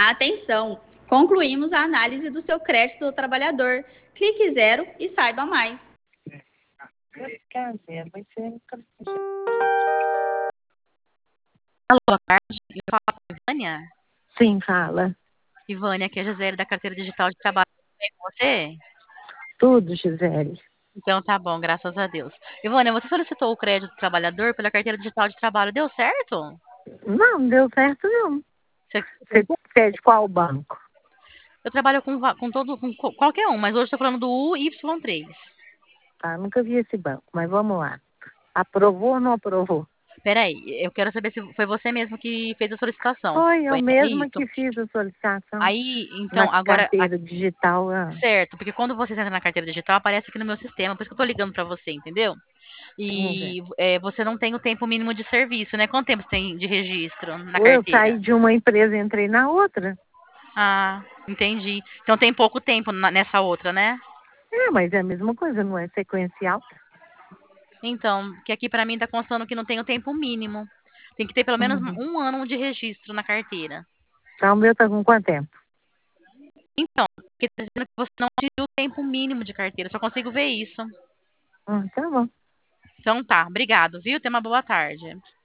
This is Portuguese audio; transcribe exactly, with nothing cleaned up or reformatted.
Atenção! Concluímos a análise do seu crédito do trabalhador. Clique zero e saiba mais. Alô, boa tarde. Eu falo com a Ivânia. Sim, fala. Ivânia, aqui é a Gisele da Carteira Digital de Trabalho. Tudo bem com você? Tudo, Gisele. Então tá bom, graças a Deus. Ivânia, você solicitou o crédito do trabalhador pela Carteira Digital de Trabalho. Deu certo? Não, não deu certo, não. Você... Você é de qual banco? Eu trabalho com, va- com todo, com co- qualquer um, mas hoje estou falando do U Y três. Ah, nunca vi esse banco, mas vamos lá. Aprovou ou não aprovou? Peraí, eu quero saber se foi você mesmo que fez a solicitação. Foi eu Foi, é mesma isso? que fiz a solicitação Aí, na então, agora, a- carteira digital. Ah, certo, porque quando você entra na carteira digital, aparece aqui no meu sistema, por isso que eu tô ligando pra você, entendeu? vamos ver. E é, você não tem o tempo mínimo de serviço, né? Quanto tempo você tem de registro na Ou eu carteira? saí de uma empresa e entrei na outra. Ah, entendi. Então tem pouco tempo na- nessa outra, né? É, mas é a mesma coisa, não é sequencial? Então, que aqui pra mim tá constando que não tem o tempo mínimo. Tem que ter pelo menos Uhum. um ano de registro na carteira. Então, o meu tá com quanto tempo? Então, porque tá dizendo que você não atingiu o tempo mínimo de carteira. Só consigo ver isso. Hum, tá bom. Então tá, obrigado, viu? Tenha uma boa tarde.